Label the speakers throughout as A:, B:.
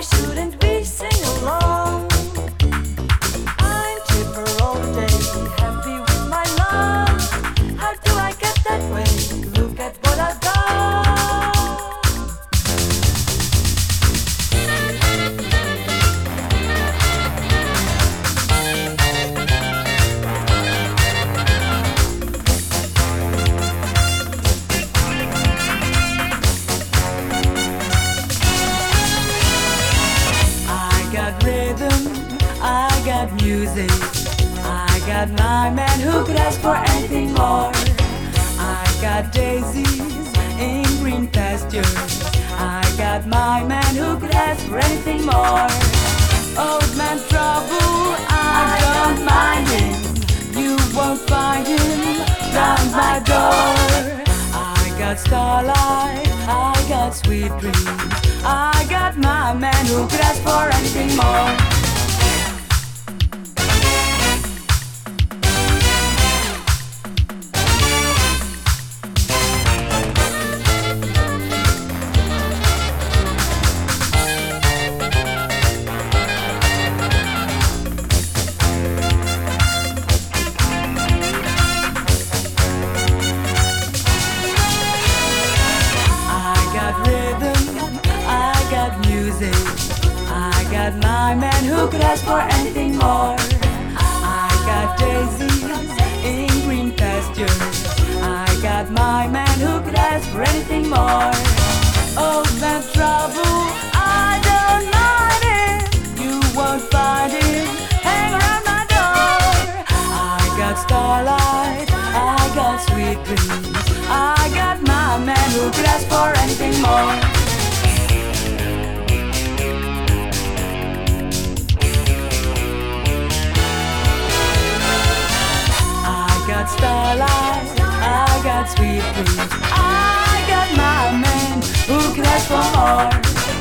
A: shouldn't we sing along? I'm chipper all day, happy with my love. How do I get that way? Look at what I've got. I got rhythm, I got music, I got my man who could ask for anything more. I got daisies in green pastures, I got my man who could ask for anything more. Old man trouble, I don't mind him, you won't find him round my door. I got starlight, I got sweet dreams, I got my man who could ask for anything more. I got my man who could ask for anything more. I got daisies in green pastures, I got my man who could ask for anything more. Old man trouble, I don't mind it, you won't find him hang around my door. I got starlight, I got sweet dreams, I got my man who could ask for anything more. Starlight, I got sweet dreams, I got my man who can ask for more.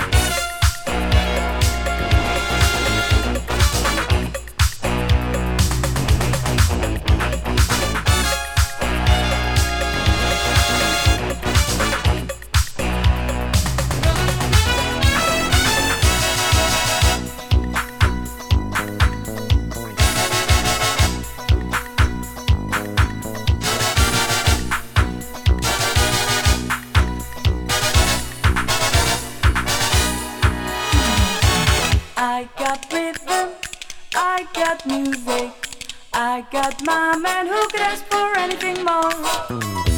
A: I got rhythm, I got music, I got my man who could ask for anything more.